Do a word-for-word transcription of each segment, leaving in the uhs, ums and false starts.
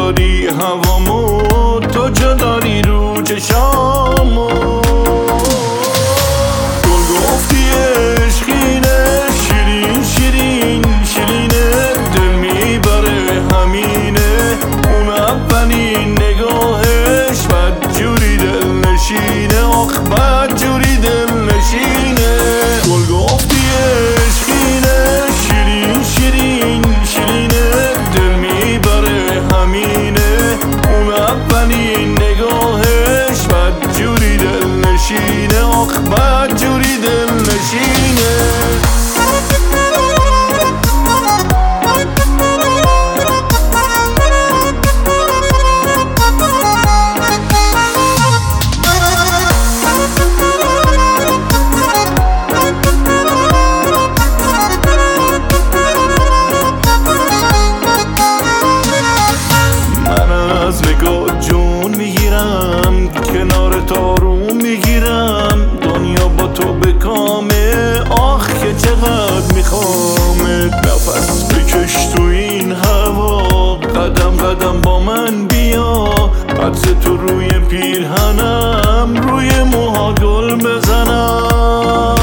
داری هوامو، تو جا داری رو چشامو. گل گفتی عشقینه، شیرین شیرین شیرینه، دل میبره همینه. اون اولین نگاهش بد جوری دل نشینه، آخ بد جوری دل نشینه. گل گفتی عشقینه، شیرین شیرین شیرینه، دل میبره همینه. اون اولین نگاهش بد جوری دل نشینه، آخ بد جوری دل نشینه. از نگاه جون میگیرم، کنار تارون میگیرم، دنیا با تو بکامه، آخ که چقدر میخوامت. نفس بکش تو این هوا، قدم قدم با من بیا، عطر تو روی پیرهنم، روی موها گل بزنم.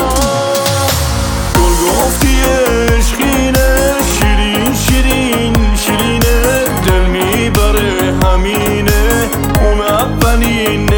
گل گفتی عشقینه، شیرین شیرین شیرینه، دل میبره همینه. اون اولین